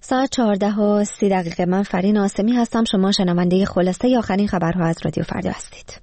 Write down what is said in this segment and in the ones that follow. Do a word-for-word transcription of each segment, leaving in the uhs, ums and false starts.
ساعت چهارده و سی دقیقه. من فرین آسمی هستم. شما شنونده خلاصه آخرین خبرها از رادیو فردا هستید.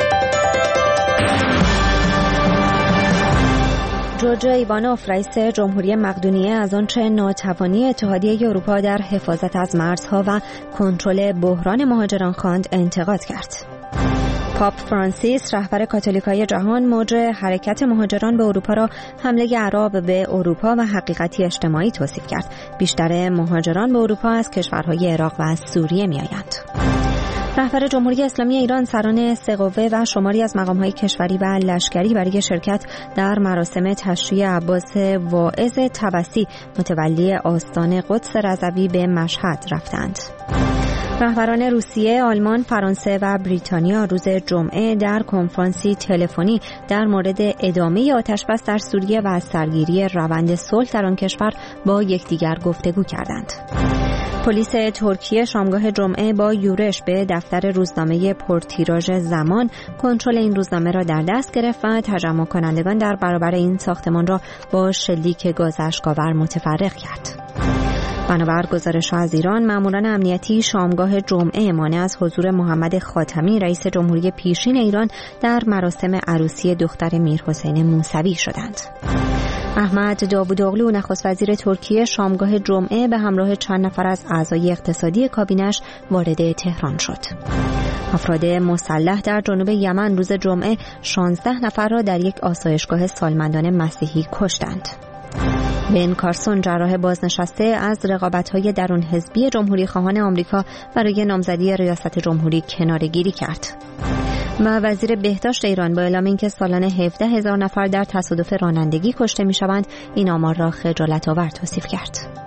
جورج ایوانوف رئیس جمهوری مقدونیه از آنچه ناتوانی اتحادیه اروپا در حفاظت از مرزها و کنترل بحران مهاجران خواند انتقاد کرد. پاپ فرانسیس رهبر کاتولیکای جهان موج حرکت مهاجران به اروپا را حمله اعراب به اروپا و حقیقتی اجتماعی توصیف کرد. بیشتر مهاجران به اروپا از کشورهای عراق و از سوریه می‌آیند. رهبر جمهوری اسلامی ایران سران سه قوه و شماری از مقام‌های کشوری و لشکری برای شرکت در مراسم تشییع عباس واعظ طبسی متولی آستان قدس رضوی به مشهد رفتند. رهبران روسیه، آلمان، فرانسه و بریتانیا روز جمعه در کنفرانسی تلفنی در مورد ادامه آتش‌بس در سوریه و از سرگیری روند صلح در آن کشور با یکدیگر گفتگو کردند. پلیس ترکیه شامگاه جمعه با یورش به دفتر روزنامه پرتیراژ زمان کنترل این روزنامه را در دست گرفت و تجمع کنندگان در برابر این ساختمان را با شلیک گاز اشک‌آور متفرق کرد. بنابر گزارش‌ها از ایران، ماموران امنیتی شامگاه جمعه مانع از حضور محمد خاتمی رئیس جمهوری پیشین ایران در مراسم عروسی دختر میرحسین موسوی شدند. احمد داوودوغلو نخست وزیر ترکیه شامگاه جمعه به همراه چند نفر از اعضای اقتصادی کابینش وارد تهران شد. افراد مسلح در جنوب یمن روز جمعه شانزده نفر را در یک آسایشگاه سالمندان مسیحی کشتند. بن کارسون جراح بازنشسته از رقابت‌های درون حزبی جمهوری خواهان آمریکا برای نامزدی ریاست جمهوری کناره‌گیری کرد. و وزیر بهداشت ایران با اعلام اینکه سالانه هفده هزار نفر در تصادف رانندگی کشته می‌شوند، این آمار را خجالت‌آور توصیف کرد.